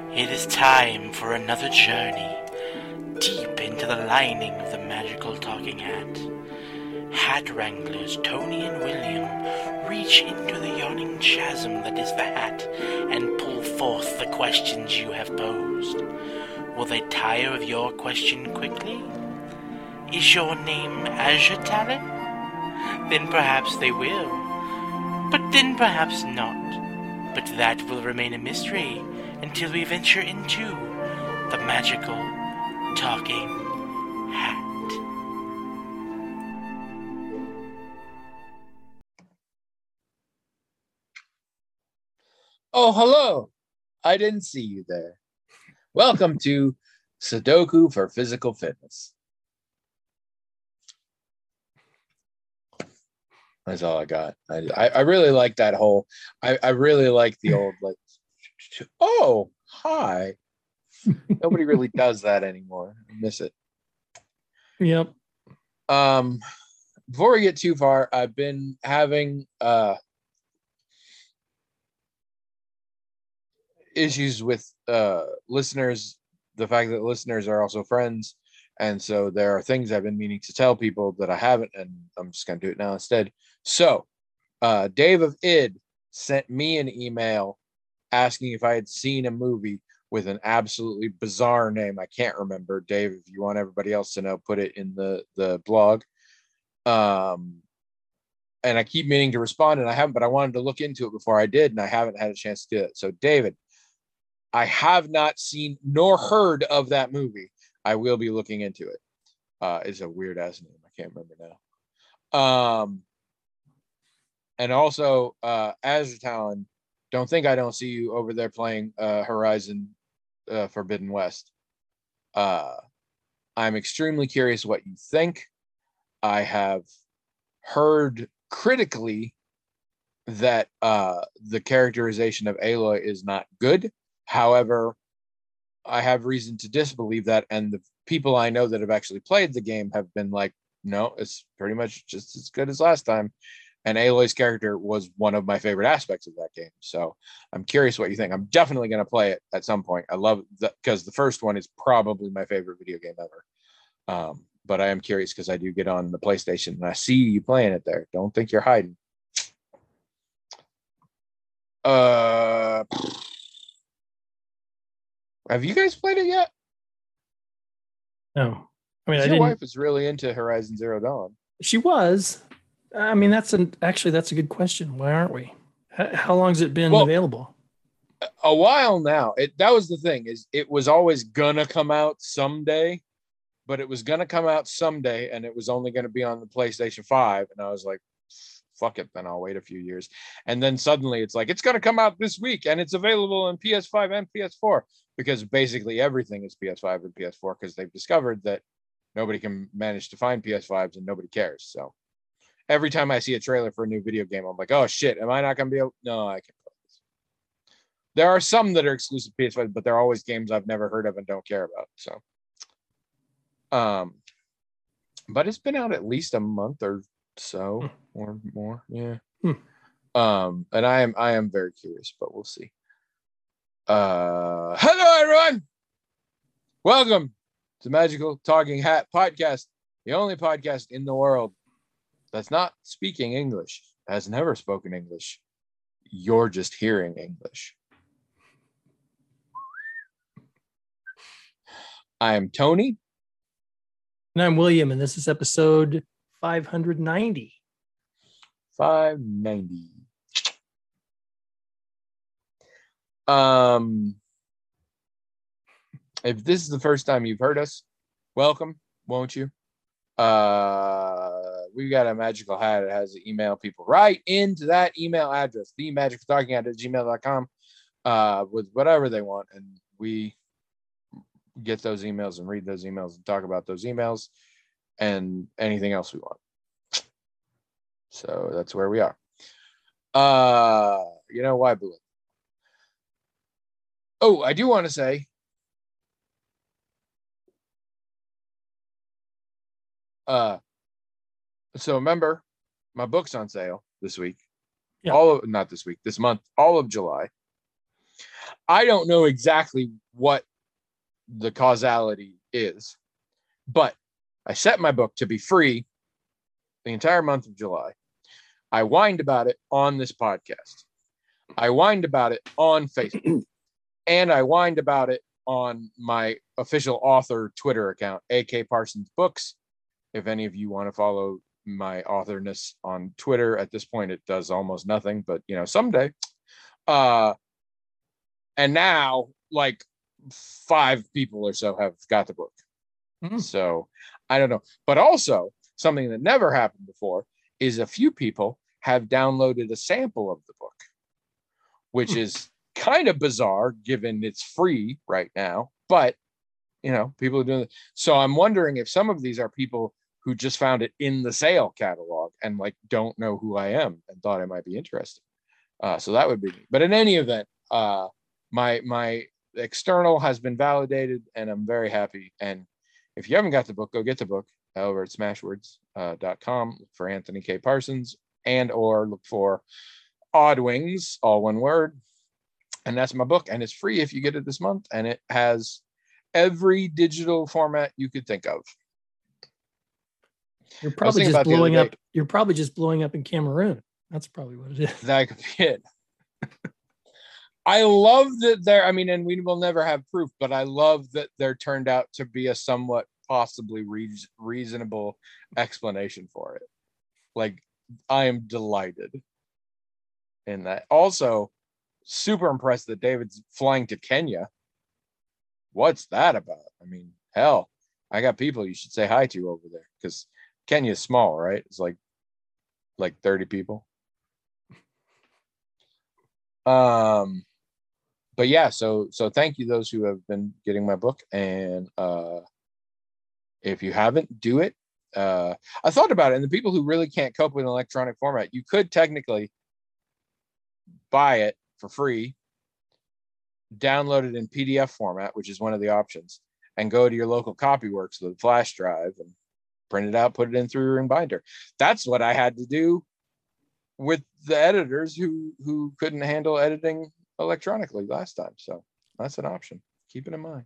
It is time for another journey deep into the lining of the magical talking hat. Hat wranglers Tony and William reach into the yawning chasm that is the hat and pull forth the questions you have posed. Will they tire of your question quickly? Is your name Azure Talon? Then perhaps they will, but then perhaps not. But that will remain a mystery until we venture into the magical talking hat. Oh, hello. I didn't see you there. Welcome to Sudoku for Physical Fitness. That's all I got. I really like that whole, I really like the old, like, oh, hi. Nobody really does that anymore. I miss it. Yep. Before we get too far, I've been having issues with listeners, the fact that listeners are also friends, and so there are things I've been meaning to tell people that I haven't, and I'm just gonna do it now instead. So Dave of id sent me an email asking if I had seen a movie with an absolutely bizarre name. I can't remember. Dave, if you want everybody else to know, put it in the blog. And I keep meaning to respond, and I haven't, but I wanted to look into it before I did, and I haven't had a chance to do it. So David, I have not seen nor heard of that movie. I will be looking into it. It's a weird ass name. I can't remember now. And also, Azure Talon, don't think I don't see you over there playing Horizon Forbidden West. I'm extremely curious what you think. I have heard critically that the characterization of Aloy is not good. However, I have reason to disbelieve that, and the people I know that have actually played the game have been like, no, it's pretty much just as good as last time. And Aloy's character was one of my favorite aspects of that game. So I'm curious what you think. I'm definitely going to play it at some point. I love that because the first one is probably my favorite video game ever. But I am curious because I do get on the PlayStation and I see you playing it there. Don't think you're hiding. Have you guys played it yet? No. I mean, your wife is really into Horizon Zero Dawn. She was. I mean, that's a good question. Why aren't we? How long has it been available? A while now. That was the thing, is it was always gonna come out someday, but it was gonna come out someday, and it was only gonna be on the PlayStation 5. And I was like, fuck it, then I'll wait a few years. And then suddenly it's like, it's gonna come out this week, and it's available on PS5 and PS4, because basically everything is PS5 and PS4, because they've discovered that nobody can manage to find PS5s and nobody cares. So every time I see a trailer for a new video game, I'm like, oh shit, am I not going to be able? No, I can play this. There are some that are exclusive PS5, but they're always games I've never heard of and don't care about. So, but it's been out at least a month or so or more. Yeah. And I am very curious, but we'll see. Hello everyone. Welcome to Magical Talking Hat Podcast, the only podcast in the world that's not speaking English, has never spoken English. You're just hearing English. I am Tony. And I'm William, and this is episode 590. 590. If this is the first time you've heard us, welcome, won't you? We've got a magical hat. It has to email people right into that email address, themagicaltalkinghat@gmail.com, with whatever they want, and we get those emails and read those emails and talk about those emails and anything else we want. So that's where we are. You know why, Blue? Oh, I do want to say, so remember, my book's on sale this week. Yeah. Not this week, this month, all of July. I don't know exactly what the causality is, but I set my book to be free the entire month of July. I whined about it on this podcast. I whined about it on Facebook. And I whined about it on my official author Twitter account, AK Parsons Books. If any of you want to follow my authorness on Twitter, at this point, it does almost nothing, but someday. And now, like 5 people or so have got the book. So I don't know. But also, something that never happened before is a few people have downloaded a sample of the book, which is kind of bizarre given it's free right now. But, people are doing it. So I'm wondering if some of these are people who just found it in the sale catalog and like don't know who I am and thought I might be interested. So that would be me. But in any event, my external has been validated and I'm very happy. And if you haven't got the book, go get the book over at smashwords.com. Look for Anthony K. Parsons or look for Odd Wings, all one word. And that's my book. And it's free if you get it this month. And it has every digital format you could think of. You're probably just blowing up. You're probably just blowing up in Cameroon. That's probably what it is. That could be it. I love that and we will never have proof, but I love that there turned out to be a somewhat possibly reasonable explanation for it. Like, I am delighted in that. Also, super impressed that David's flying to Kenya. What's that about? I mean, hell, I got people you should say hi to over there because Kenya's small, right? It's like 30 people. But yeah, so thank you those who have been getting my book, and if you haven't, do it. I thought about it, and the people who really can't cope with an electronic format, you could technically buy it for free, download it in PDF format, which is one of the options, and go to your local Copyworks with a flash drive and print it out, put it in through your binder. That's what I had to do with the editors who couldn't handle editing electronically last time. So that's an option. Keep it in mind.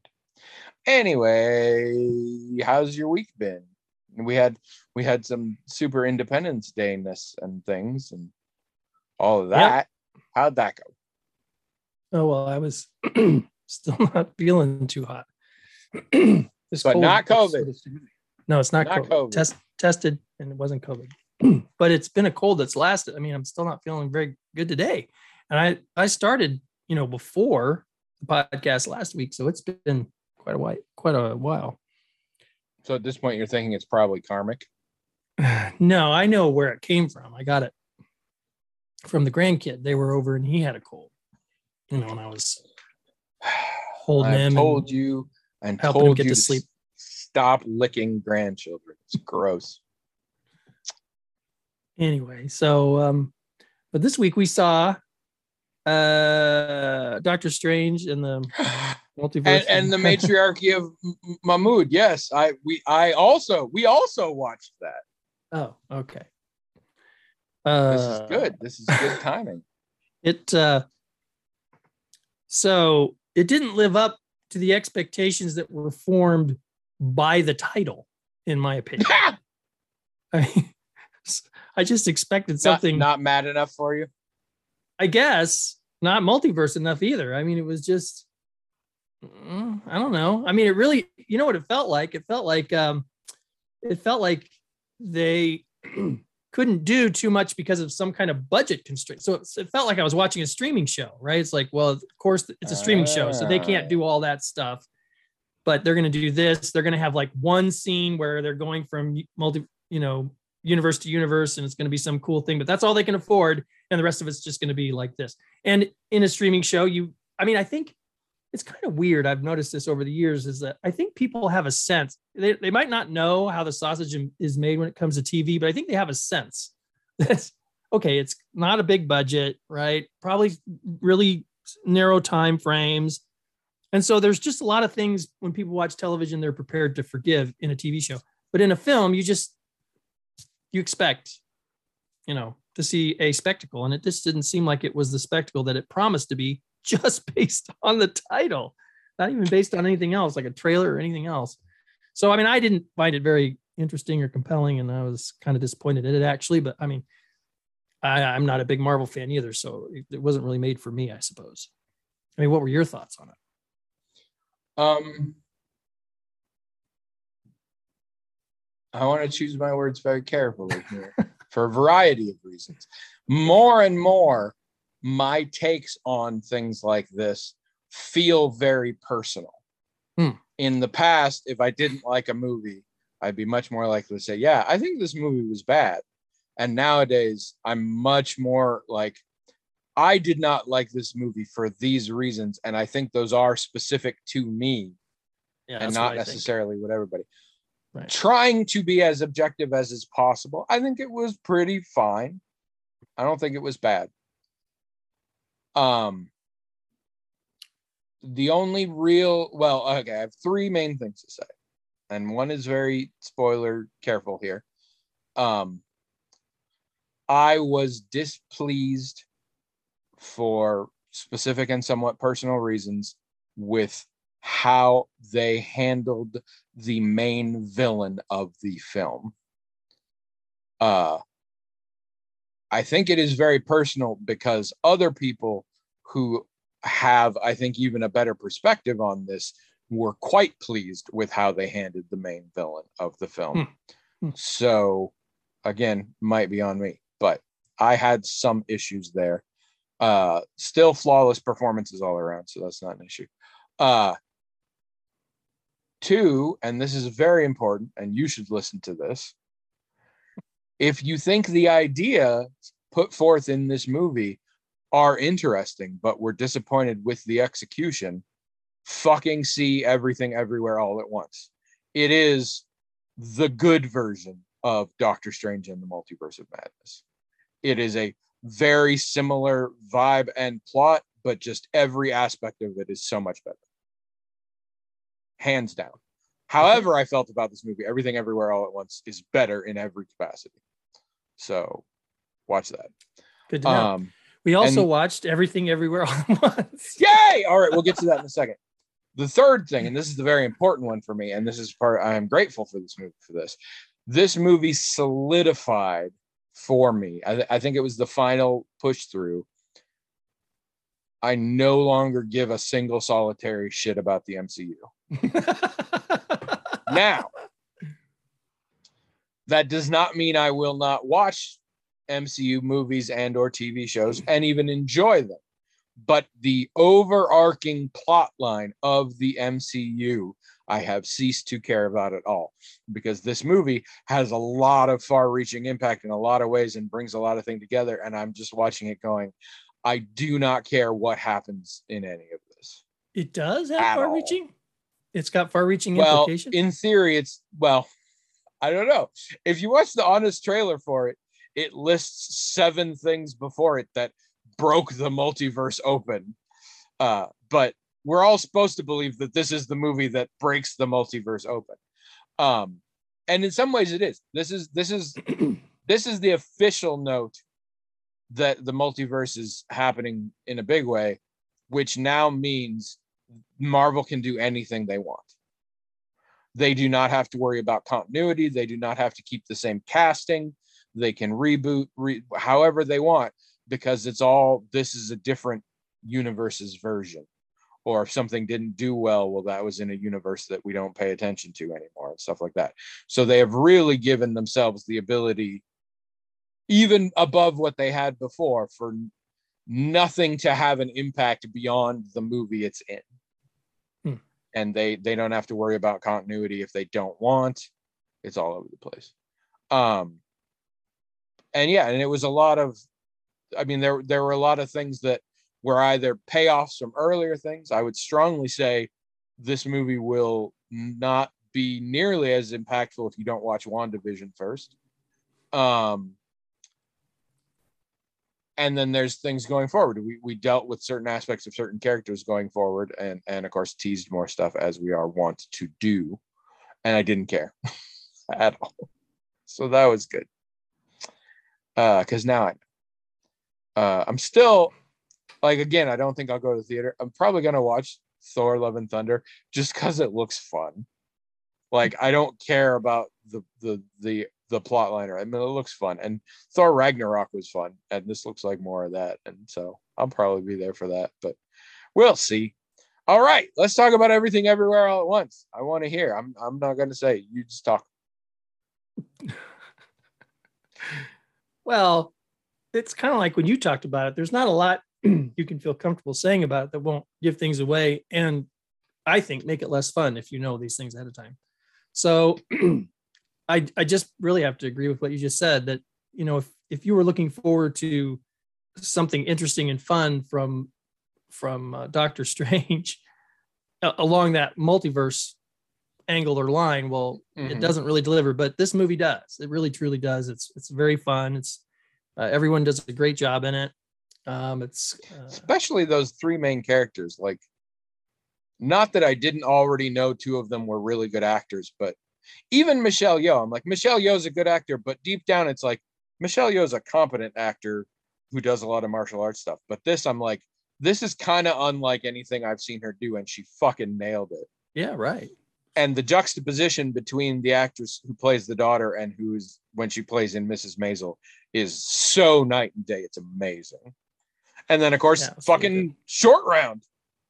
Anyway, how's your week been? We had some super Independence Day-ness and things and all of that. Yep. How'd that go? Oh, well, I was still not feeling too hot. But not COVID. No, it's not COVID. Tested and it wasn't COVID. But it's been a cold that's lasted. I mean, I'm still not feeling very good today. And I started, before the podcast last week. So it's been quite a while. So at this point, you're thinking it's probably karmic? No, I know where it came from. I got it from the grandkid. They were over and he had a cold. And I was holding him. Told you to sleep. Stop licking grandchildren. It's gross. Anyway, so but this week we saw Doctor Strange and the multiverse and the matriarchy of Mahmood. Yes, we also watched that. Oh, okay. This is good. This is good timing. So it didn't live up to the expectations that were formed by the title, in my opinion. I just expected something not mad enough for you. I guess not multiverse enough either. I mean, it was just, I don't know. I mean, it really, what it felt like? It felt like they couldn't do too much because of some kind of budget constraint. So it felt like I was watching a streaming show, right? It's like, well, of course it's a streaming show, so they can't do all that stuff, but they're going to do this. They're going to have like one scene where they're going from universe to universe, and it's going to be some cool thing, but that's all they can afford. And the rest of it's just going to be like this. And in a streaming show, I think it's kind of weird. I've noticed this over the years is that I think people have a sense. They might not know how the sausage is made when it comes to TV, but I think they have a sense that, okay, it's not a big budget, right? Probably really narrow time frames. And so there's just a lot of things when people watch television, they're prepared to forgive in a TV show. But in a film, you expect, to see a spectacle. And it just didn't seem like it was the spectacle that it promised to be just based on the title, not even based on anything else, like a trailer or anything else. So, I mean, I didn't find it very interesting or compelling, and I was kind of disappointed in it actually. But I mean, I'm not a big Marvel fan either, so it wasn't really made for me, I suppose. I mean, what were your thoughts on it? I want to choose my words very carefully here for a variety of reasons. More and more, my takes on things like this feel very personal. In the past, if I didn't like a movie, I'd be much more likely to say, yeah, I think this movie was bad. And nowadays, I'm much more like, I did not like this movie for these reasons. And I think those are specific to me and not necessarily what everybody. Right. Trying to be as objective as is possible. I think it was pretty fine. I don't think it was bad. The only real, okay, I have three main things to say. And one is very spoiler careful here. I was displeased for specific and somewhat personal reasons with how they handled the main villain of the film. I think it is very personal because other people who have, I think, even a better perspective on this were quite pleased with how they handled the main villain of the film. So, again, might be on me, but I had some issues there. Still flawless performances all around, so that's not an issue. Two, and this is very important, and you should listen to this. If you think the idea put forth in this movie are interesting, but were disappointed with the execution, fucking see Everything Everywhere All at Once. It is the good version of Doctor Strange and the Multiverse of Madness. It is a very similar vibe and plot, but just every aspect of it is so much better. Hands down. However, I felt about this movie, Everything Everywhere All at Once is better in every capacity. So watch that. Good to know. We also watched Everything Everywhere All at Once. Yay! All right, we'll get to that in a second. The third thing, and this is the very important one for me, and this is part I am grateful for this movie for this. This movie solidified for me. I think it was the final push through. I no longer give a single solitary shit about the MCU. Now, that does not mean I will not watch MCU movies and or TV shows and even enjoy them. But the overarching plot line of the MCU, I have ceased to care about at all, because this movie has a lot of far-reaching impact in a lot of ways and brings a lot of things together. And I'm just watching it going, I do not care what happens in any of this. It does have far-reaching? It's got far-reaching implications? In theory, I don't know. If you watch the honest trailer for it, it lists 7 things before it that broke the multiverse open. But we're all supposed to believe that this is the movie that breaks the multiverse open. And in some ways it is. This is the official note that the multiverse is happening in a big way, which now means Marvel can do anything they want. They do not have to worry about continuity. They do not have to keep the same casting. They can reboot however they want, because this is a different universe's version. Or if something didn't do well, that was in a universe that we don't pay attention to anymore and stuff like that. So they have really given themselves the ability, even above what they had before, for nothing to have an impact beyond the movie it's in. And they don't have to worry about continuity if they don't want. It's all over the place. And it was a lot of, there were a lot of things that were either payoffs from earlier things. I would strongly say this movie will not be nearly as impactful if you don't watch WandaVision first. And then there's things going forward. We dealt with certain aspects of certain characters going forward, and of course teased more stuff as we are wont to do. And I didn't care at all. So that was good. Because now I know. I'm still Like, again, I don't think I'll go to the theater. I'm probably gonna watch Thor: Love and Thunder just because it looks fun. Like, I don't care about the plot liner. I mean, it looks fun, and Thor Ragnarok was fun, and this looks like more of that. And so I'll probably be there for that, but we'll see. All right, let's talk about Everything Everywhere All at Once. I want to hear. I'm not going to say. You just talk. Well, it's kind of like when you talked about it. There's not a lot you can feel comfortable saying about it that won't give things away, and I think make it less fun if you know these things ahead of time. So I just really have to agree with what you just said, that, you know, if you were looking forward to something interesting and fun from Doctor Strange along that multiverse angle or line, well, it doesn't really deliver, but this movie does. It really truly does. It's very fun. It's everyone does a great job in it. It's especially those three main characters. Like, not that I didn't already know two of them were really good actors, but even Michelle Yeoh, I'm like, Michelle Yeoh's a good actor, but deep down it's like Michelle Yeoh's a competent actor who does a lot of martial arts stuff. But this, I'm like, this is kind of unlike anything I've seen her do, and she fucking nailed it. Yeah, right. And the juxtaposition between the actress who plays the daughter and who's when she plays in Mrs. Maisel is so night and day. It's amazing. And then, of course, fucking really Short Round.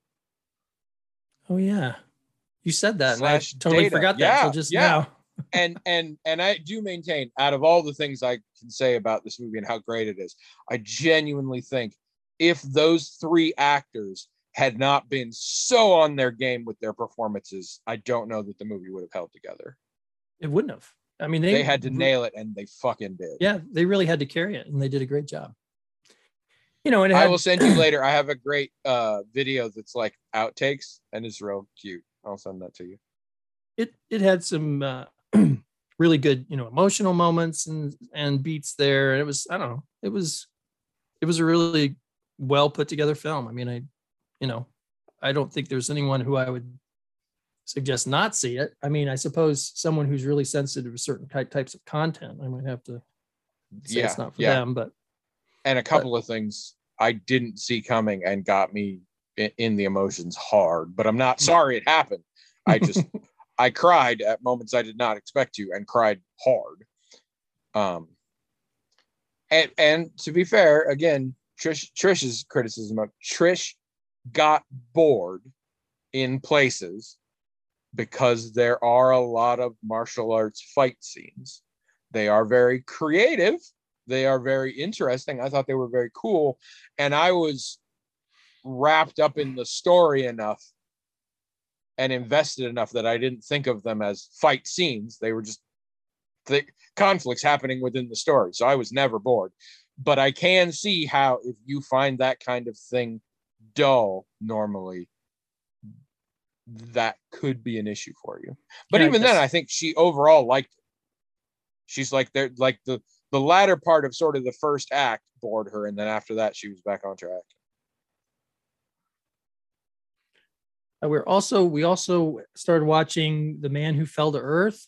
Oh yeah, you said that, and I totally forgot that until just now. and I do maintain, out of all the things I can say about this movie and how great it is, I genuinely think if those three actors had not been so on their game with their performances, I don't know that the movie would have held together. It wouldn't have. I mean, they had to nail it, and they fucking did. Yeah, they really had to carry it, and they did a great job. You know, and I will send you later. I have a great video that's like outtakes, and it's real cute. I'll send that to you. It had some really good, you know, emotional moments and beats there. And it was, I don't know, it was a really well put together film. I mean, I don't think there's anyone who I would suggest not see it. I mean, I suppose someone who's really sensitive to certain types of content, I might have to say it's not for them, but. And a couple of things I didn't see coming and got me in the emotions hard, but I'm not sorry it happened. I cried at moments I did not expect to, and cried hard. And to be fair, again, Trish's criticism of Trish got bored in places because there are a lot of martial arts fight scenes. They are very creative. They are very interesting. I thought they were very cool. And I was wrapped up in the story enough and invested enough that I didn't think of them as fight scenes. They were just conflicts happening within the story. So I was never bored. But I can see how if you find that kind of thing dull normally, that could be an issue for you. But even then, I think she overall liked it. She's like, they're like the latter part of sort of the first act bored her, and then after that she was back on track. We also started watching The Man Who Fell to Earth.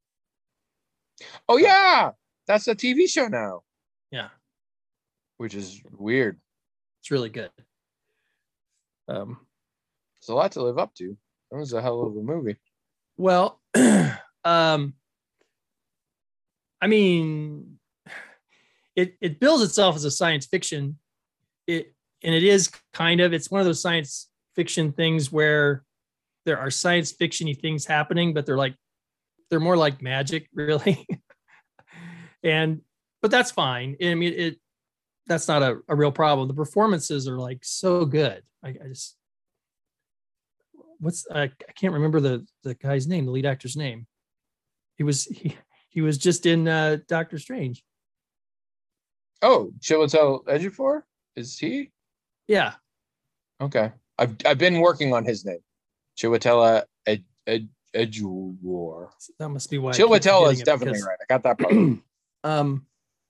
Oh yeah, that's a TV show now. Yeah, which is weird. It's really good. It's a lot to live up to. That was a hell of a movie. Well, I mean, it bills itself as a science fiction. And it is kind of, it's one of those science fiction things where there are science fiction-y things happening, but they're more like magic, really. But that's fine. I mean, that's not a real problem. The performances are like so good. I can't remember the guy's name, the lead actor's name. He was just in Doctor Strange. Oh, Chiwetel Ejiofor? Is he? Yeah. Okay. I've been working on his name. Chiwetel Ejiofor. That must be why. Chiwetel is definitely right. I got that part.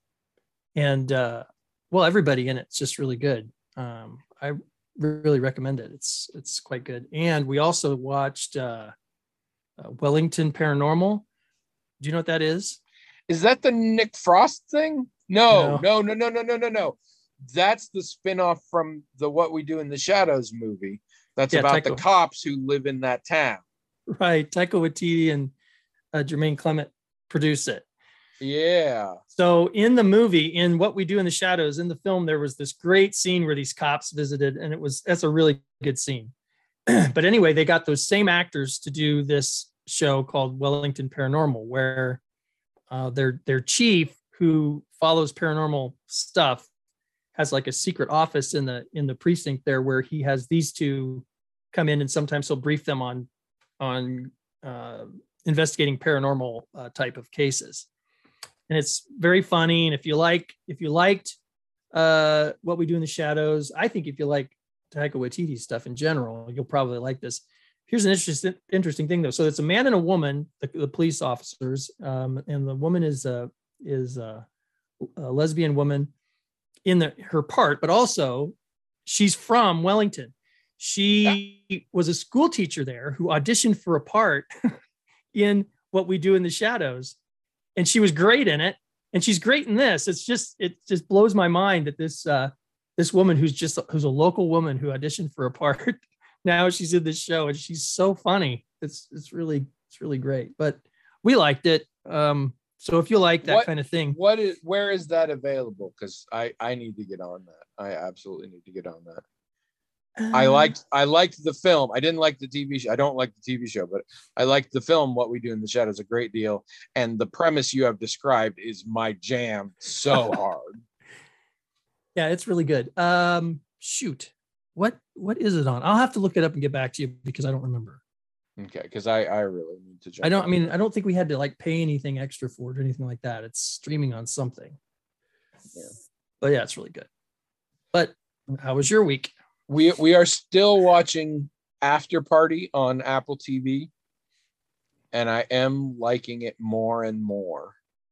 Well, everybody in it's just really good. I really recommend it. It's quite good. And we also watched Wellington Paranormal. Do you know what that is? Is that the Nick Frost thing? No. that's the spinoff from the What We Do in the Shadows movie. That's about the Taika. cops who live in that town. Right. Taika Waititi and Jermaine Clement produce it. Yeah. So in the movie, in What We Do in the Shadows, in the film, there was this great scene where these cops visited, and that's a really good scene. But anyway, they got those same actors to do this show called Wellington Paranormal, where their chief, who follows paranormal stuff, has like a secret office in the precinct there, where he has these two come in, and sometimes he'll brief them on investigating paranormal type of cases. And it's very funny. And if you liked What We Do in the Shadows, I think if you like Taika Waititi stuff in general, you'll probably like this. Here's an interesting thing though. So it's a man and a woman, the police officers, and the woman is a lesbian woman in her part, but also she's from Wellington. She was a school teacher there who auditioned for a part in What We Do in the Shadows. And she was great in it, and she's great in this. It just blows my mind that this woman who's a local woman who auditioned for a part, now she's in this show, and she's so funny. It's really great. But we liked it. So if you like that kind of thing, where is that available? Because I need to get on that. I absolutely need to get on that. I liked the film. I didn't like the TV show. I don't like the TV show, but I liked the film What We Do in the Shadows a great deal. And the premise you have described is my jam so hard. Yeah, it's really good. Shoot. What is it on? I'll have to look it up and get back to you because I don't remember. Okay, because I really need to jump. I don't think we had to like pay anything extra for it or anything like that. It's streaming on something. Yeah. But yeah, it's really good. But how was your week? We are still watching After Party on Apple TV, and I am liking it more and more.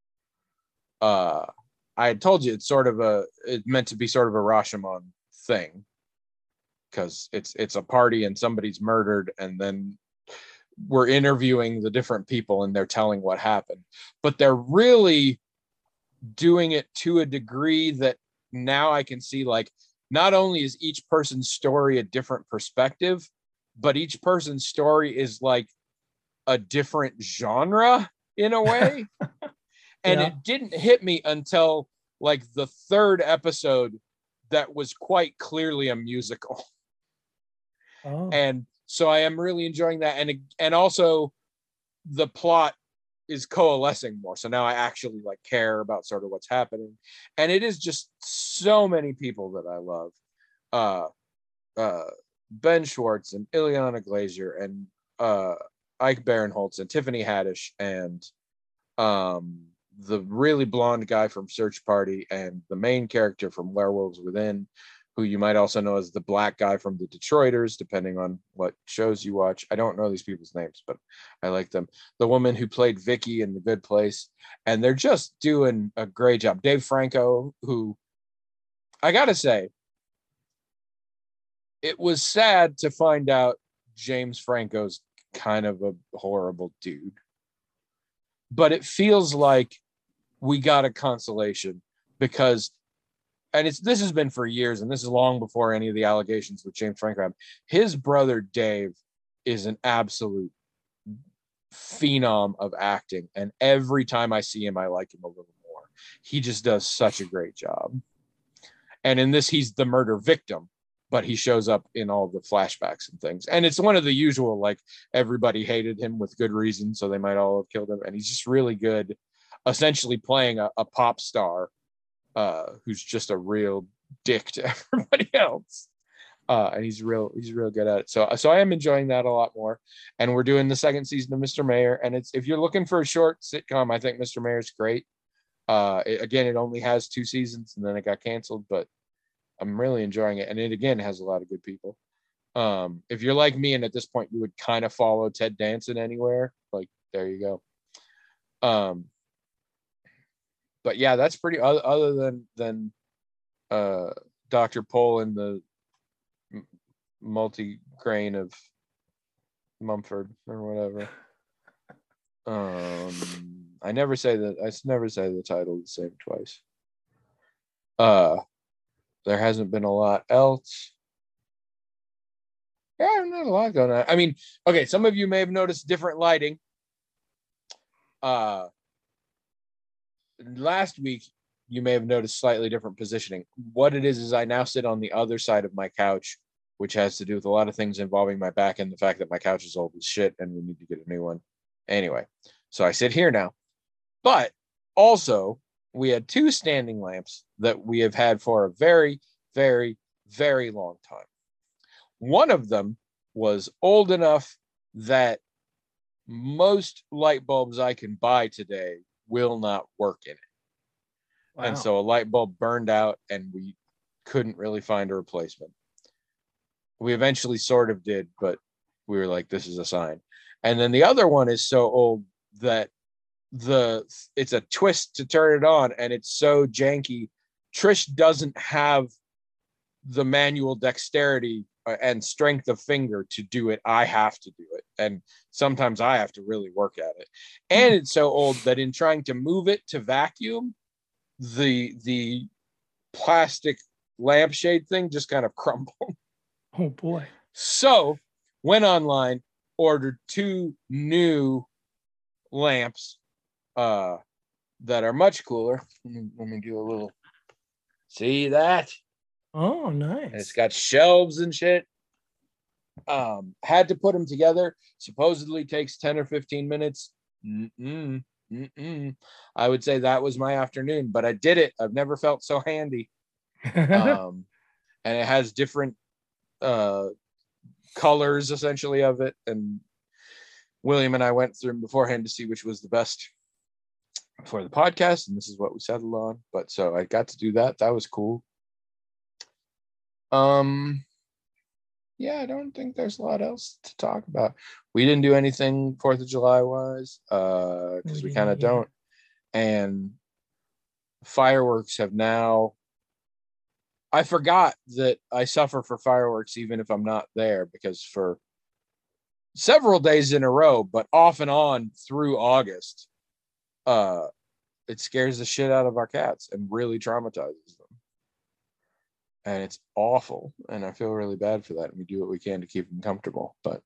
I had told you it's meant to be sort of a Rashomon thing, because it's a party and somebody's murdered, and then we're interviewing the different people and they're telling what happened. But they're really doing it to a degree that now I can see, like, not only is each person's story a different perspective, but each person's story is like a different genre in a way. And It didn't hit me until like the third episode that was quite clearly a musical. Oh. And so I am really enjoying that. And also the plot is coalescing more. So now I actually like care about sort of what's happening. And it is just so many people that I love. Ben Schwartz and Ileana Glazer and Ike Barinholtz and Tiffany Haddish and the really blonde guy from Search Party and the main character from Werewolves Within, who you might also know as the black guy from the Detroiters, depending on what shows you watch. I don't know these people's names, but I like them. The woman who played Vicky in The Good Place, and they're just doing a great job. Dave Franco, who I gotta say, it was sad to find out James Franco's kind of a horrible dude, but it feels like we got a consolation because, and this has been for years, and this is long before any of the allegations with James Franco happened. His brother Dave is an absolute phenom of acting, and every time I see him, I like him a little more. He just does such a great job. And in this, he's the murder victim, but he shows up in all the flashbacks and things. And it's one of the usual, like, everybody hated him with good reason, so they might all have killed him. And he's just really good, essentially playing a pop star who's just a real dick to everybody else. And he's real good at it. So I am enjoying that a lot more. And we're doing the second season of Mr. Mayor. And if you're looking for a short sitcom, I think Mr. Mayor's great. It only has 2 seasons and then it got canceled, but I'm really enjoying it. And it, again, has a lot of good people. If you're like me and at this point you would kind of follow Ted Danson anywhere, like, there you go. But yeah, that's pretty other than Dr. Pol and the multi-grain of Mumford or whatever. I never say the title the same twice. there hasn't been a lot else. Yeah, not a lot going on. I mean, okay, some of you may have noticed different lighting. Last week, you may have noticed slightly different positioning. What it is I now sit on the other side of my couch, which has to do with a lot of things involving my back and the fact that my couch is old as shit and we need to get a new one. Anyway, so I sit here now. But also, we had 2 standing lamps that we have had for a very, very, very long time. One of them was old enough that most light bulbs I can buy today will not work in it. Wow. And so a light bulb burned out and we couldn't really find a replacement. We eventually sort of did, but we were like, this is a sign. And then the other one is so old that it's a twist to turn it on and it's so janky. Trish doesn't have the manual dexterity and strength of finger to do it. I have to do it, and sometimes I have to really work at it. And it's so old that in trying to move it to vacuum, the plastic lampshade thing just kind of crumbled. Oh boy. So went online, ordered 2 new lamps that are much cooler. Let me do a little. See that? Oh, nice. And it's got shelves and shit. Had to put them together. Supposedly takes 10 or 15 minutes. I would say that was my afternoon, but I did it. I've never felt so handy. And it has different colors essentially of it. And William and I went through them beforehand to see which was the best for the podcast. And this is what we settled on. But so I got to do that. That was cool. Yeah, I don't think there's a lot else to talk about. We didn't do anything 4th of July wise, because we kind of don't. And fireworks have now, I forgot that I suffer for fireworks even if I'm not there, because for several days in a row, but off and on through August, it scares the shit out of our cats and really traumatizes them. And it's awful, and I feel really bad for that. And we do what we can to keep them comfortable. But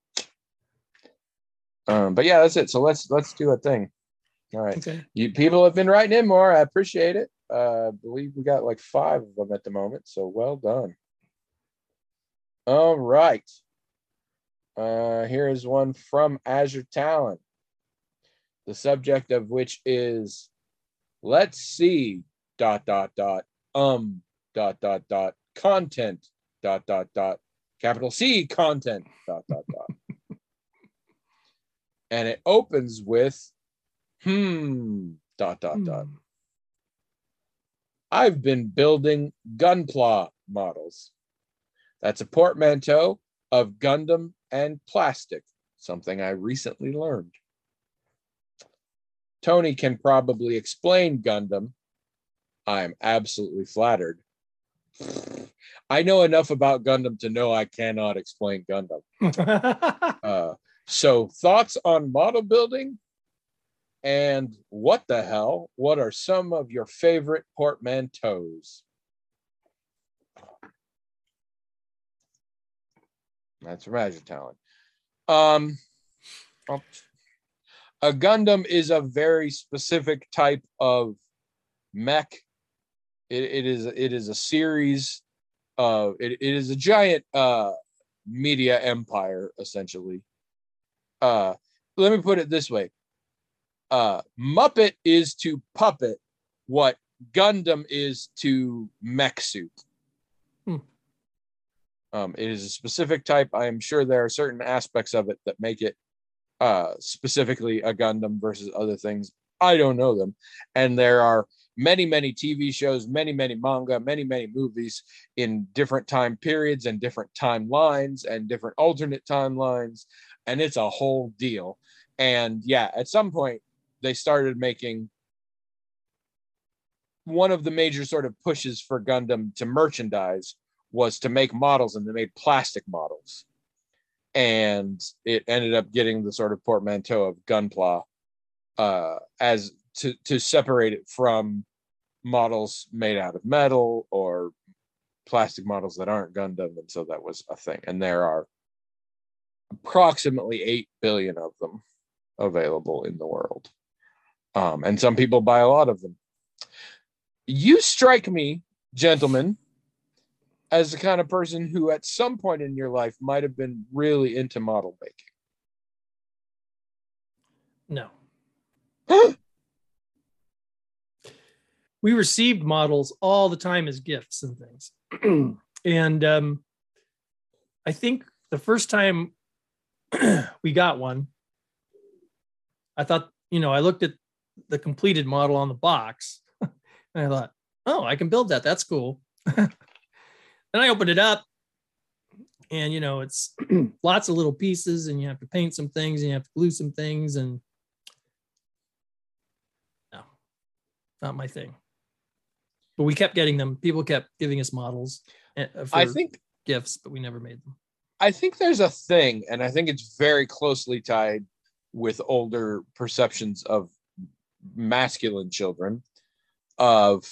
yeah, that's it. So let's do a thing. All right. Okay. You people have been writing in more. I appreciate it. I believe we got like 5 of them at the moment. So well done. All right. Here is one from Azure Talent. The subject of which is, let's see, ... content ... capital C content ... and it opens with I've been building Gunpla models. That's a portmanteau of Gundam and plastic, something I recently learned. Tony can probably explain Gundam. I'm absolutely flattered. I know enough about Gundam to know I cannot explain Gundam. So thoughts on model building? And what the hell? What are some of your favorite portmanteaus? That's from Azure Talent. A Gundam is a very specific type of mech. It is a series of it is a giant media empire, essentially. Let me put it this way. Muppet is to puppet what Gundam is to mech suit. It is a specific type. I am sure there are certain aspects of it that make it specifically a Gundam versus other things. I don't know them. And there are many, many TV shows, many, many manga, many, many movies in different time periods and different timelines and different alternate timelines. And it's a whole deal. And yeah, at some point, they started making one of the major sort of pushes for Gundam to merchandise was to make models, and they made plastic models. And it ended up getting the sort of portmanteau of Gunpla as to separate it from models made out of metal or plastic models that aren't Gundam, and so that was a thing. And there are approximately 8 billion of them available in the world. And some people buy a lot of them. You strike me, gentlemen, as the kind of person who at some point in your life might have been really into model making. No. We received models all the time as gifts and things. And I think the first time we got one, I thought, I looked at the completed model on the box and I thought, oh, I can build that. That's cool. Then I opened it up and, it's lots of little pieces and you have to paint some things and you have to glue some things, and no, not my thing. But we kept getting them. People kept giving us models for gifts, but we never made them. I think there's a thing, and I think it's very closely tied with older perceptions of masculine children, of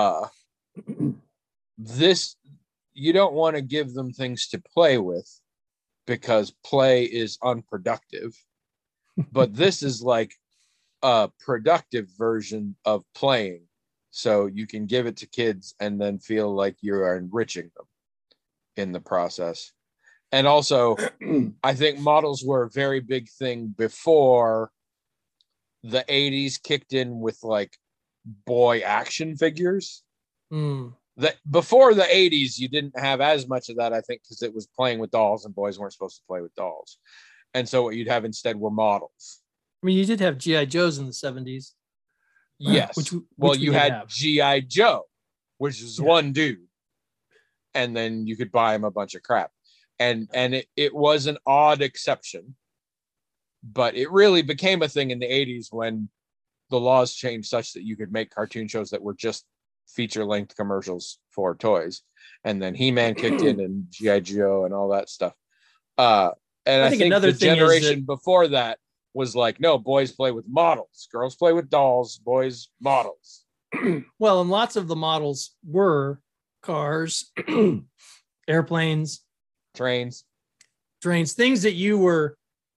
this, you don't want to give them things to play with because play is unproductive. But this is like a productive version of playing. So you can give it to kids and then feel like you are enriching them in the process. And also, I think models were a very big thing before the 80s kicked in with like boy action figures. That before the 80s, you didn't have as much of that, I think, because it was playing with dolls and boys weren't supposed to play with dolls. And so what you'd have instead were models. I mean, you did have G.I. Joes in the 70s. Yes. Which you had G.I. Joe, which is one dude. And then you could buy him a bunch of crap. And it was an odd exception. But it really became a thing in the 80s when the laws changed such that you could make cartoon shows that were just feature-length commercials for toys. And then He-Man kicked in and G.I. Joe and all that stuff. And I think another the generation before that was like, no, boys play with models. Girls play with dolls. Boys, models. Well, and lots of the models were cars, airplanes, trains, things that you were,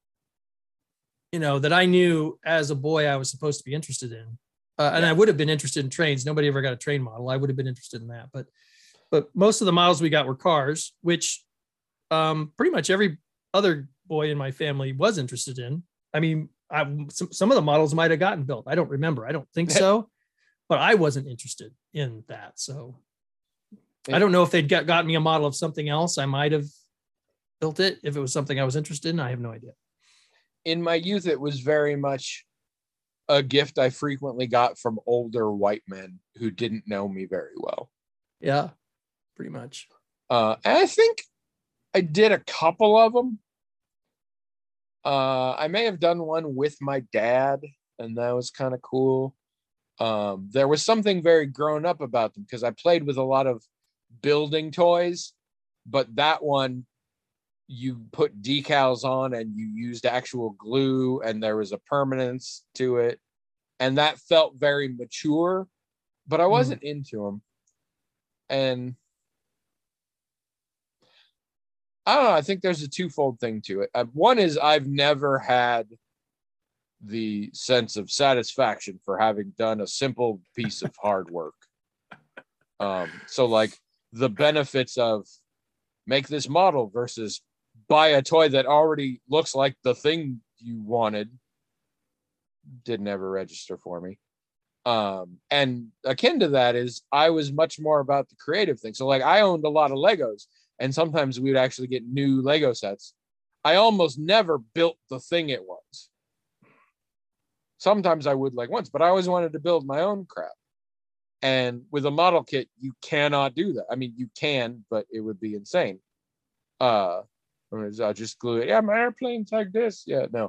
that I knew as a boy I was supposed to be interested in. And I would have been interested in trains. Nobody ever got a train model. I would have been interested in that. But most of the models we got were cars, which pretty much every other boy in my family was interested in. I mean, some of the models might have gotten built. I don't remember. I don't think so. But I wasn't interested in that. So I don't know if they'd gotten me a model of something else. I might have built it if it was something I was interested in. I have no idea. In my youth, it was very much a gift I frequently got from older white men who didn't know me very well. Yeah, pretty much. And I think I did a couple of them. I may have done one with my dad, and that was kind of cool. There was something very grown up about them because I played with a lot of building toys, but that one, you put decals on and you used actual glue and there was a permanence to it. And that felt very mature, but I wasn't into them. And I don't know. I think there's a twofold thing to it. One is I've never had the sense of satisfaction for having done a simple piece of hard work. So like the benefits of make this model versus buy a toy that already looks like the thing you wanted didn't ever register for me. And akin to that is I was much more about the creative thing. So like I owned a lot of Legos, and sometimes we would actually get new Lego sets. I almost never built the thing it was. Sometimes I would like once, but I always wanted to build my own crap. And with a model kit, you cannot do that. I mean, you can, but it would be insane. I'll just glue it. Yeah, my airplane's like this. Yeah, no.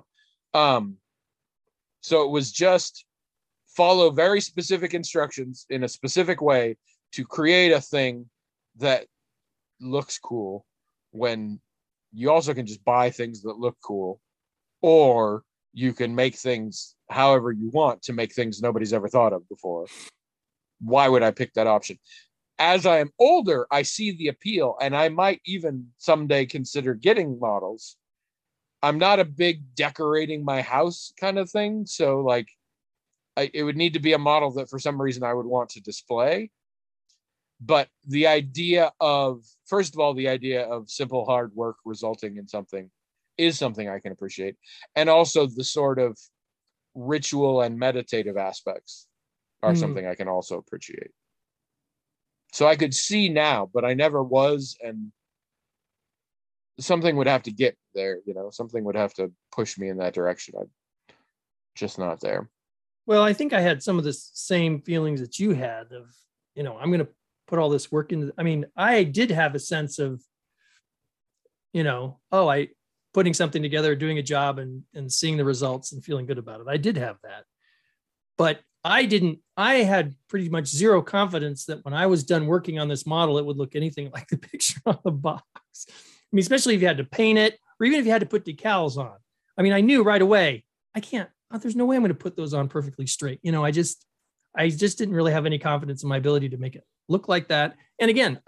So it was just follow very specific instructions in a specific way to create a thing that looks cool, when you also can just buy things that look cool, or you can make things however you want to make things nobody's ever thought of before. Why would I pick that option? as I am older, I see the appeal, and I might even someday consider getting models. I'm not a big decorating my house kind of thing. So like it would need to be a model that for some reason I would want to display. But the idea of, first of all, the idea of simple hard work resulting in something is something I can appreciate. And also the sort of ritual and meditative aspects are something I can also appreciate. So I could see now, but I never was, and something would have to get there, you know, something would have to push me in that direction. I'm just not there. Well, I think I had some of the same feelings that you had of, you know, I'm going to put all this work into, I mean, I did have a sense of, you know, I putting something together, doing a job and seeing the results and feeling good about it. I did have that, but I had pretty much zero confidence that when I was done working on this model, it would look anything like the picture on the box. I mean, especially if you had to paint it or even if you had to put decals on. I mean, I knew right away, there's no way I'm going to put those on perfectly straight. You know, I just didn't really have any confidence in my ability to make it look like that. And again,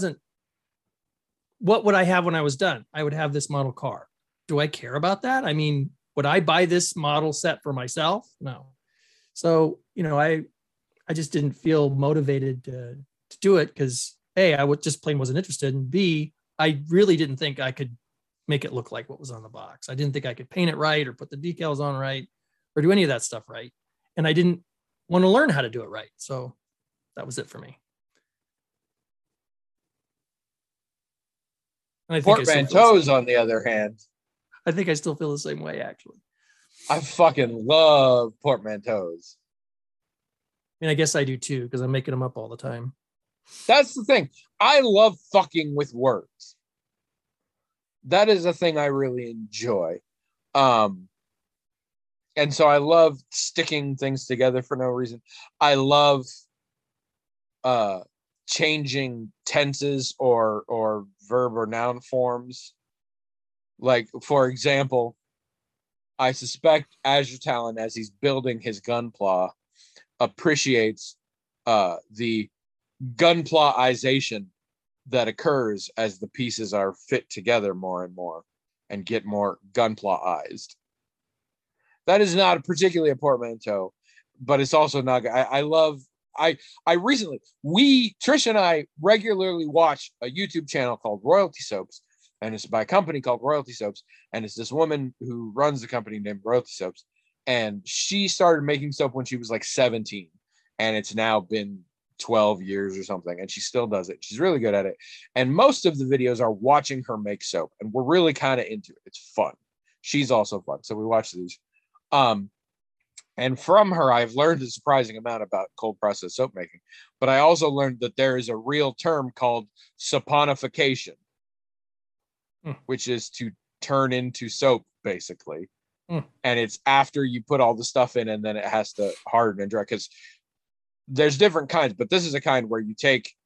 what would I have when I was done? I would have this model car. Do I care about that? I mean, would I buy this model set for myself? No. So, you know, I just didn't feel motivated to do it because A, I just plain wasn't interested. And B, I really didn't think I could make it look like what was on the box. I didn't think I could paint it right or put the decals on right or do any of that stuff right. And I didn't want to learn how to do it right. So that was it for me. Portmanteaus, on the other hand, I think I still feel the same way, actually. I fucking love portmanteaus. I mean, I guess I do too, because I'm making them up all the time. That's the thing. I love fucking with words. That is a thing I really enjoy. And so I love sticking things together for no reason. I love changing tenses or verb or noun forms. Like, for example, I suspect Azure Talon, as he's building his gunpla, appreciates the gunplaization that occurs as the pieces are fit together more and more and get more gunplaized. That is not particularly a portmanteau, but it's also not. Trish and I regularly watch a YouTube channel called Royalty Soaps, and it's by a company called Royalty Soaps, and it's this woman who runs the company named Royalty Soaps, and she started making soap when she was like 17, and it's now been 12 years or something, and she still does it. She's really good at it, and most of the videos are watching her make soap, and we're really kind of into it. It's fun. She's also fun, so we watch these. And from her, I've learned a surprising amount about cold process soap making, but I also learned that there is a real term called saponification, which is to turn into soap, basically. And it's after you put all the stuff in, and then it has to harden and dry, because there's different kinds, but this is a kind where you take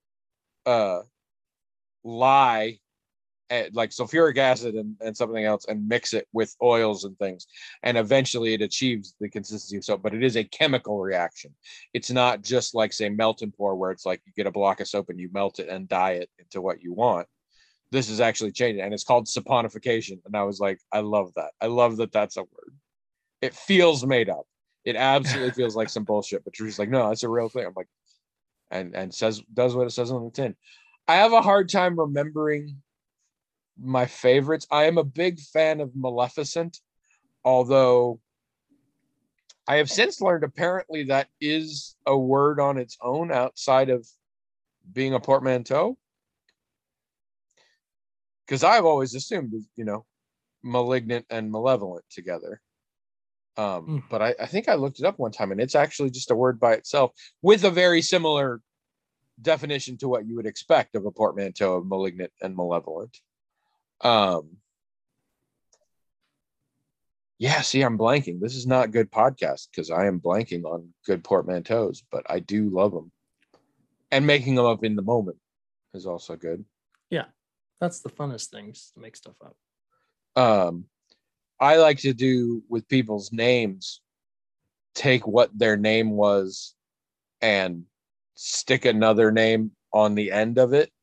lye, like sulfuric acid and something else, and mix it with oils and things, and eventually it achieves the consistency of soap. But it is a chemical reaction. It's not just like, say, melt and pour, where it's like you get a block of soap and you melt it and dye it into what you want. This is actually changing, and it's called saponification. And I was like, I love that. I love that that's a word. It feels made up. It absolutely feels like some bullshit, but Drew's like, no, it's a real thing. I'm like, and does what it says on the tin. I have a hard time remembering my favorites. I am a big fan of Maleficent, although I have since learned apparently that is a word on its own outside of being a portmanteau. Because I've always assumed, you know, malignant and malevolent together. But I think I looked it up one time, and it's actually just a word by itself with a very similar definition to what you would expect of a portmanteau of malignant and malevolent. Yeah, see, I'm blanking. This is not good podcast because I am blanking on good portmanteaus, but I do love them. And making them up in the moment is also good. Yeah, that's the funnest things, to make stuff up. I like to do with people's names, take what their name was and stick another name on the end of it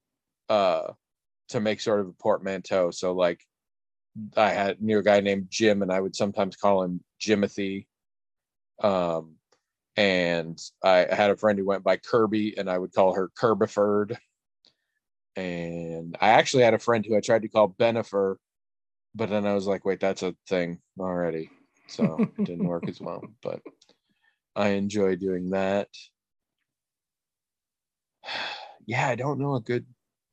to make sort of a portmanteau. So like I knew a guy named Jim, and I would sometimes call him Jimothy. And I had a friend who went by Kirby, and I would call her Kerbiford. And I actually had a friend who I tried to call Benifer, but then I was like, wait, that's a thing already. So it didn't work as well. But I enjoy doing that. Yeah, I don't know a good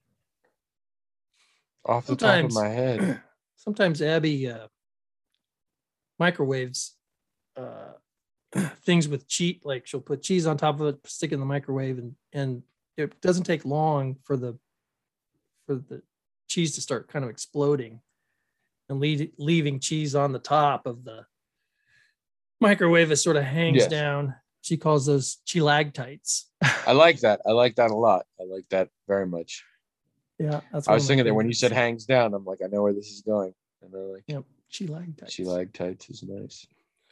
off the top of my head. Sometimes Abby microwaves things with cheese, like she'll put cheese on top of it, stick it in the microwave, and it doesn't take long for the cheese to start kind of exploding and leaving cheese on the top of the microwave. It sort of hangs down. She calls those chilagtites. I like that. I like that a lot. I like that very much. Yeah, that's. I was thinking that when you said hangs down, I'm like, I know where this is going. And they're like, yep, chilagtites. Chilagtites is nice.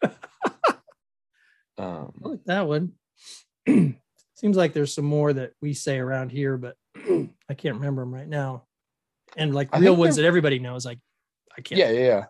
I like that one. Seems like there's some more that we say around here, but I can't remember them right now. And like real ones that everybody knows, I can't. Yeah.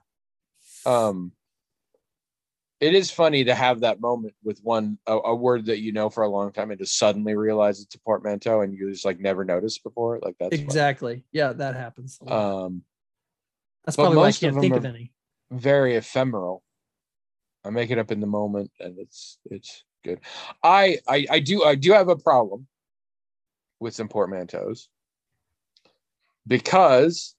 It is funny to have that moment with a word that you know for a long time and just suddenly realize it's a portmanteau and you just like never noticed before. Like that's exactly funny. Yeah, that happens. That's probably why I can't think of any. Very ephemeral. I make it up in the moment, and it's good. I do have a problem with some portmanteaus because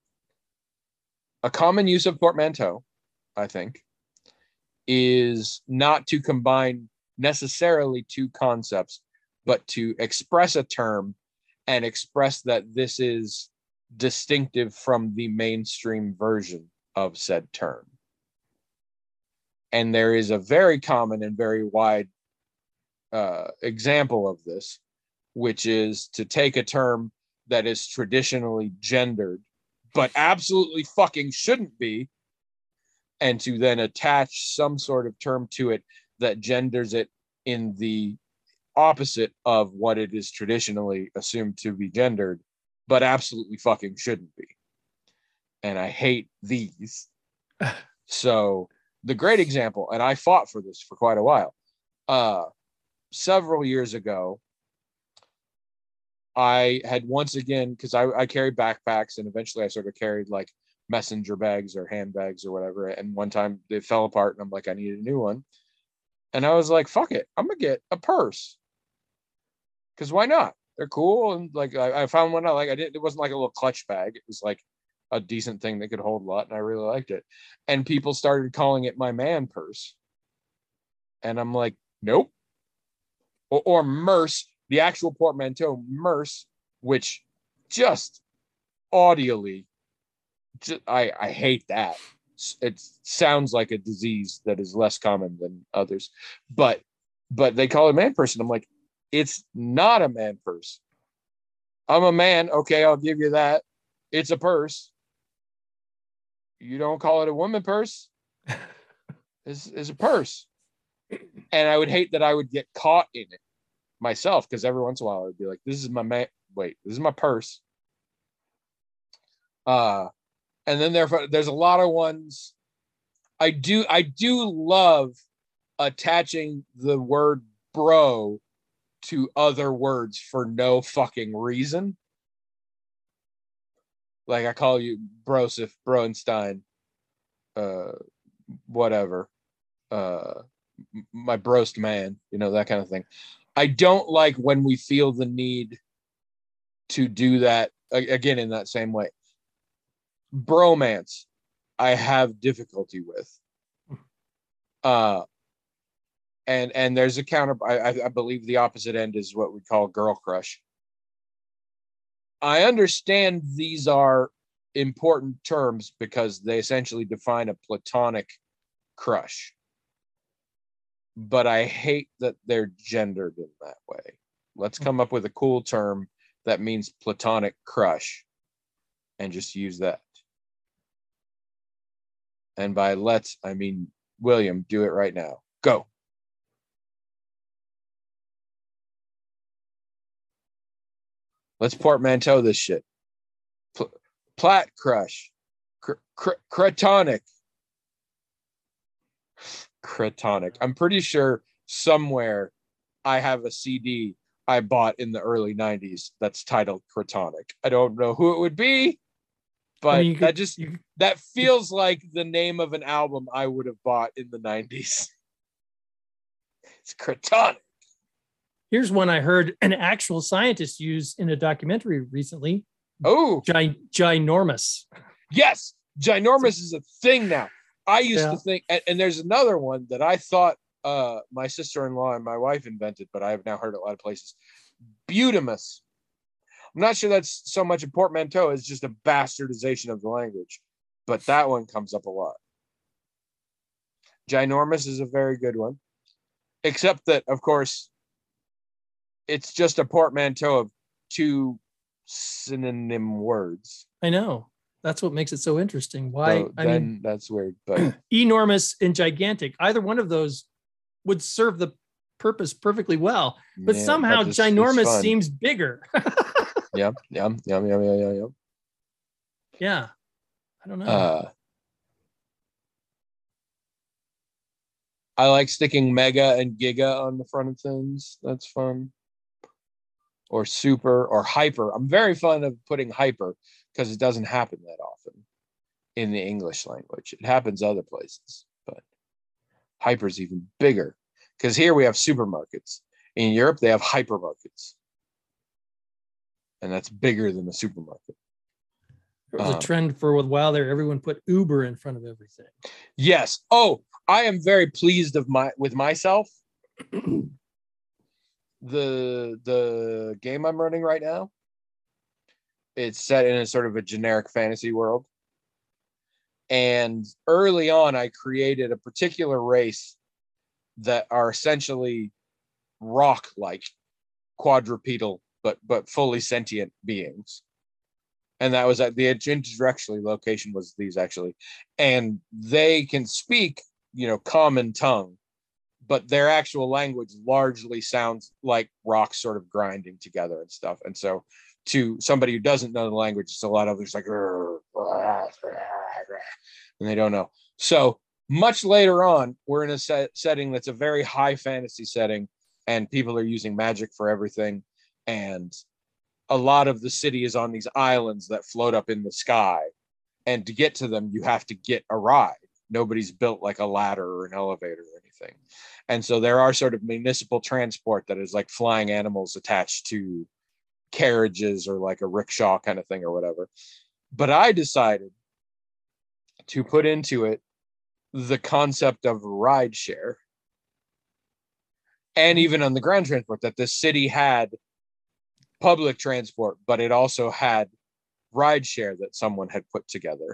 a common use of portmanteau, I think, is not to combine necessarily two concepts, but to express a term and express that this is distinctive from the mainstream version of said term. And there is a very common and very wide example of this, which is to take a term that is traditionally gendered, but absolutely fucking shouldn't be, and to then attach some sort of term to it that genders it in the opposite of what it is traditionally assumed to be gendered, but absolutely fucking shouldn't be. And I hate these. So the great example, and I fought for this for quite a while. Several years ago, I had once again, because I carried backpacks, and eventually I sort of carried like messenger bags or handbags or whatever. And one time they fell apart, and I'm like, I need a new one. And I was like, fuck it, I'm gonna get a purse. Because why not? They're cool. And like I found one I like. It wasn't like a little clutch bag. It was like a decent thing that could hold a lot, and I really liked it. And people started calling it my man purse. And I'm like, nope. Or Merce, the actual portmanteau Merce, which just audially, I hate that. It sounds like a disease that is less common than others. But they call it man purse. And I'm like, it's not a man purse. I'm a man. Okay, I'll give you that. It's a purse. You don't call it a woman purse. It's a purse. And I would hate that I would get caught in it myself, because every once in a while I would be like, this is my man. Wait, this is my purse. And then there's a lot of ones. I do love attaching the word bro to other words for no fucking reason. Like I call you Brosif, Broenstein, whatever, my brost man, that kind of thing. I don't like when we feel the need to do that again in that same way. Bromance, I have difficulty with. And there's a counter. I believe the opposite end is what we call girl crush. I understand these are important terms because they essentially define a platonic crush. But I hate that they're gendered in that way. Let's come up with a cool term that means platonic crush and just use that. And by let's, I mean, William, do it right now. Go. Let's portmanteau this shit. Plat crush. Cretonic. Cretonic. I'm pretty sure somewhere I have a CD I bought in the early 90s that's titled Cretonic. I don't know who it would be, but I mean, that feels like the name of an album I would have bought in the 90s. It's Cretonic. Here's one I heard an actual scientist use in a documentary recently. Oh, ginormous. Yes, ginormous is a thing now. I used to think, and there's another one that I thought my sister-in-law and my wife invented, but I have now heard it a lot of places. Butimus. I'm not sure that's so much a portmanteau as just a bastardization of the language, but that one comes up a lot. Ginormous is a very good one, except that, of course, it's just a portmanteau of two synonym words. I know. That's what makes it so interesting. Why? So I mean, that's weird, but enormous and gigantic, either one of those would serve the purpose perfectly well, but somehow ginormous seems bigger. Yeah. Yeah. I don't know. I like sticking mega and giga on the front of things. That's fun. Or super or hyper. I'm very fond of putting hyper because it doesn't happen that often in the English language. It happens other places, but hyper is even bigger because here we have supermarkets. In Europe, they have hypermarkets. And that's bigger than a supermarket. There was a trend for a while there. Everyone put Uber in front of everything. Yes. Oh, I am very pleased with myself. The game I'm running right now, it's set in a sort of a generic fantasy world. And early on, I created a particular race that are essentially rock-like, quadrupedal, but fully sentient beings. And that was at the introductory location was these actually. And they can speak, common tongue, but their actual language largely sounds like rocks sort of grinding together and stuff. And so to somebody who doesn't know the language, it's a lot of there's like, and they don't know. So much later on, we're in a setting that's a very high fantasy setting, and people are using magic for everything. And a lot of the city is on these islands that float up in the sky. And to get to them, you have to get a ride. Nobody's built like a ladder or an elevator or anything. And so there are sort of municipal transport that is like flying animals attached to carriages or like a rickshaw kind of thing or whatever. But I decided to put into it the concept of rideshare. And even on the ground transport, that the city had public transport, but it also had rideshare that someone had put together.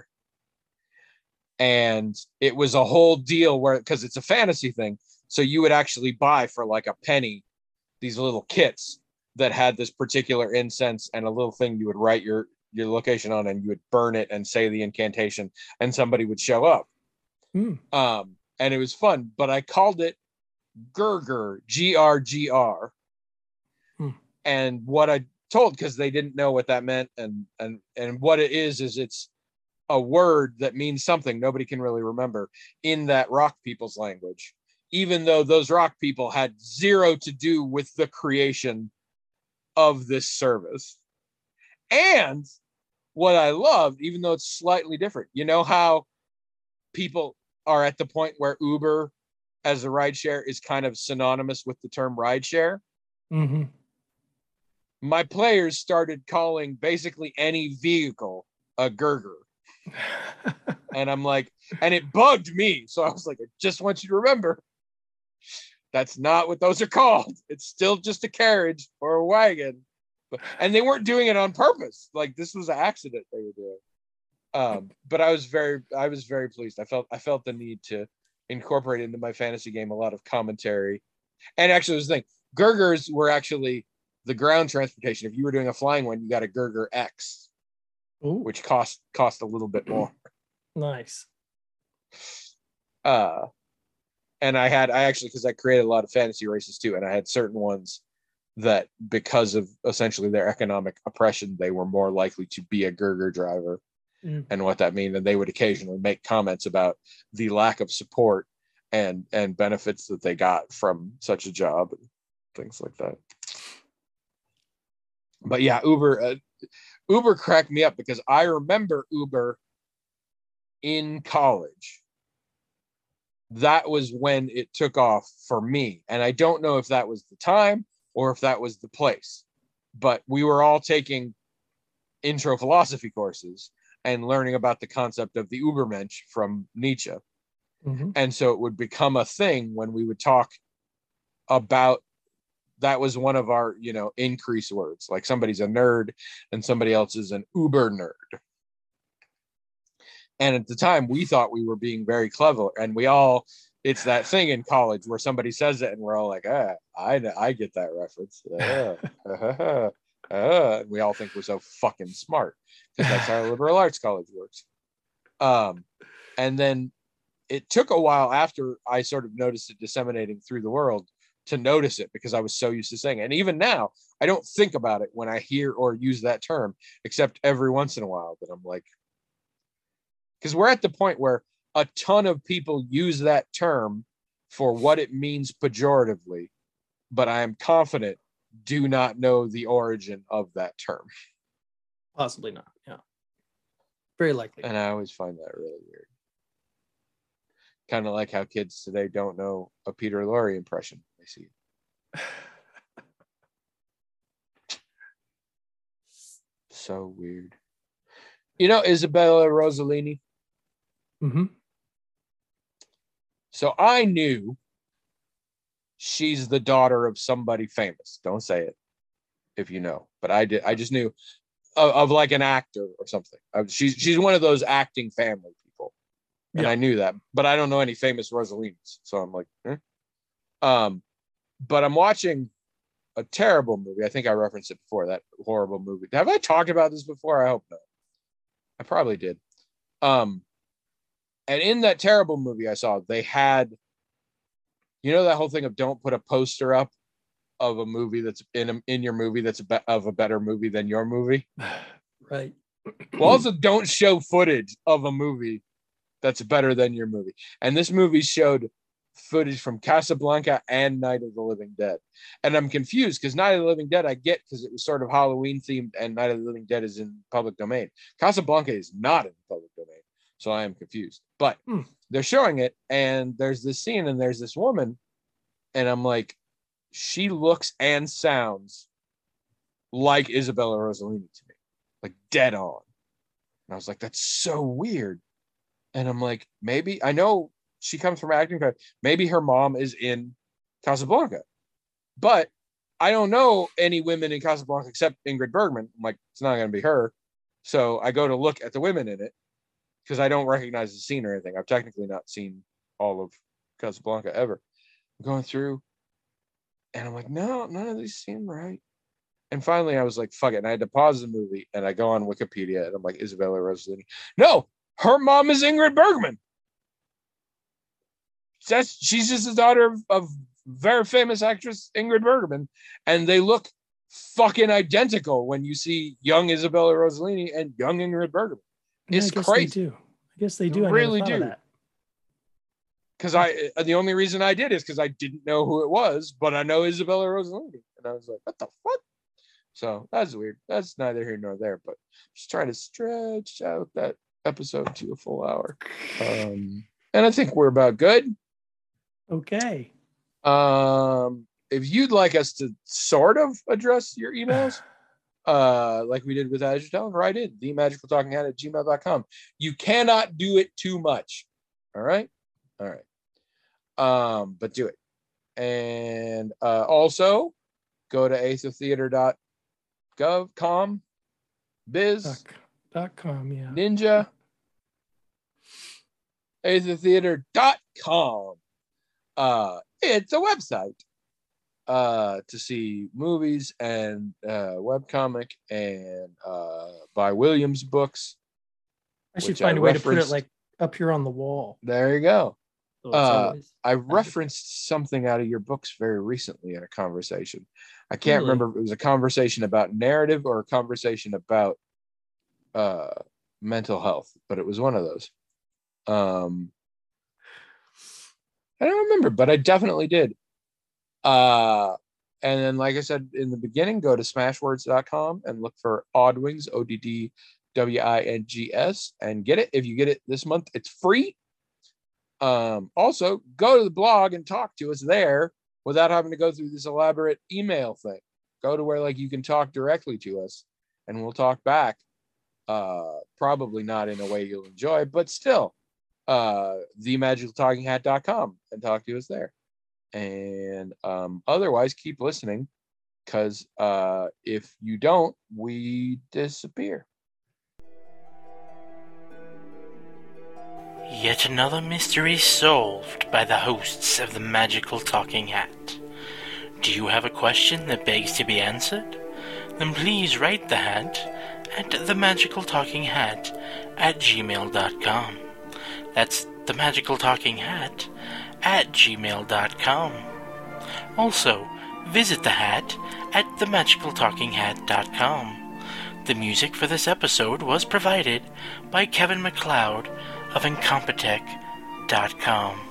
And it was a whole deal where, because it's a fantasy thing, so you would actually buy for like a penny these little kits that had this particular incense and a little thing you would write your location on, and you would burn it and say the incantation, and somebody would show up. And it was fun, but I called it Gurgr, GRGR. And what I told, because they didn't know what that meant, and what it is it's a word that means something nobody can really remember in that rock people's language, even though those rock people had zero to do with the creation of this service. And what I loved, even though it's slightly different, you know how people are at the point where Uber as a rideshare is kind of synonymous with the term rideshare? Mm-hmm. My players started calling basically any vehicle a Gurgr. And I'm like, and it bugged me. So I was like, I just want you to remember, that's not what those are called. It's still just a carriage or a wagon. And they weren't doing it on purpose. Like, this was an accident they were doing. But I was very pleased. I felt the need to incorporate into my fantasy game a lot of commentary. And actually, it was the thing, Gurgrs were actually the ground transportation. If you were doing a flying one, you got a Gurgr X. Ooh. Which cost a little bit more. Nice. And I actually, because I created a lot of fantasy races too, and I had certain ones that because of essentially their economic oppression, they were more likely to be a Gerger driver. And what that means, and they would occasionally make comments about the lack of support and benefits that they got from such a job and things like that. But yeah, Uber cracked me up because I remember Uber in college. That was when it took off for me, and I don't know if that was the time or if that was the place, but we were all taking intro philosophy courses and learning about the concept of the Übermensch from Nietzsche. Mm-hmm. And so it would become a thing when we would talk about, that was one of our, increase words, like somebody's a nerd and somebody else is an Uber nerd. And at the time we thought we were being very clever, and it's that thing in college where somebody says it and we're all like, I get that reference. And we all think we're so fucking smart because that's how liberal arts college works. And then it took a while after I sort of noticed it disseminating through the world to notice it, because I was so used to saying it. And even now, I don't think about it when I hear or use that term, except every once in a while that I'm like, because we're at the point where a ton of people use that term for what it means pejoratively, but I am confident do not know the origin of that term. Possibly not. Yeah. Very likely. And I always find that really weird. Kind of like how kids today don't know a Peter Lorre impression. I see it. So weird. Isabella Rossellini. Mm-hmm. So I knew she's the daughter of somebody famous. Don't say it if you know, but I did. I just knew of like an actor or something. She's one of those acting family people, and I knew that, but I don't know any famous Rossellinis. So I'm like, but I'm watching a terrible movie. I think I referenced it before, that horrible movie. Have I talked about this before? I hope not. I probably did. And in that terrible movie I saw, they had, that whole thing of don't put a poster up of a movie that's in your movie that's of a better movie than your movie. Right. Well, also don't show footage of a movie that's better than your movie. And this movie showed footage from Casablanca and Night of the Living Dead. And I'm confused because Night of the Living Dead I get because it was sort of Halloween themed, and Night of the Living Dead is in public domain. Casablanca is not in public domain. So I am confused. But they're showing it, and there's this scene, and there's this woman, and I'm like, she looks and sounds like Isabella Rossellini to me, like dead on. And I was like, that's so weird. And I'm like, maybe, I know she comes from acting, maybe her mom is in Casablanca, but I don't know any women in Casablanca except Ingrid Bergman. I'm like, it's not going to be her. So I go to look at the women in it, because I don't recognize the scene or anything. I've technically not seen all of Casablanca ever. I'm going through, and I'm like, no, none of these seem right. And finally, I was like, fuck it. And I had to pause the movie, and I go on Wikipedia, and I'm like, Isabella Rossellini. No, her mom is Ingrid Bergman. She's just the daughter of very famous actress Ingrid Bergman, and they look fucking identical when you see young Isabella Rossellini and young Ingrid Bergman. It's crazy. I guess they do. I really do. Because the only reason I did is because I didn't know who it was, but I know Isabella Rossellini, and I was like, "What the fuck?" So that's weird. That's neither here nor there. But just trying to stretch out that episode to a full hour, and I think we're about good. Okay. If you'd like us to sort of address your emails. Like we did with Azure Talent, write in themagicaltalkinghat@gmail.com. You cannot do it too much. All right. But do it. And also go to aethertheater.gov.com biz .com, yeah. Ninja aethertheater.com. It's a website to see movies and webcomic and buy Williams books. I should find a way to put it like up here on the wall. There you go. So it's always I magical. referenced something out of your books very recently in a conversation. I can't Really? remember if it was a conversation about narrative or a conversation about mental health, but it was one of those. I don't remember, but I definitely did. And then, like I said in the beginning, go to smashwords.com and look for Oddwings, ODDWINGS, and get it. If you get it this month, it's free. Also, go to the blog and talk to us there without having to go through this elaborate email thing. Go to where like you can talk directly to us, and we'll talk back. Probably not in a way you'll enjoy, but still, themagicaltalkinghat.com and talk to us there. And otherwise, keep listening, because if you don't, we disappear. Yet another mystery solved by the hosts of the Magical Talking Hat. Do you have a question that begs to be answered? Then please write the hat at themagicaltalkinghat@gmail.com. That's themagicaltalkinghat@gmail.com. Also, visit the hat at themagicaltalkinghat.com. The music for this episode was provided by Kevin MacLeod of Incompetech.com.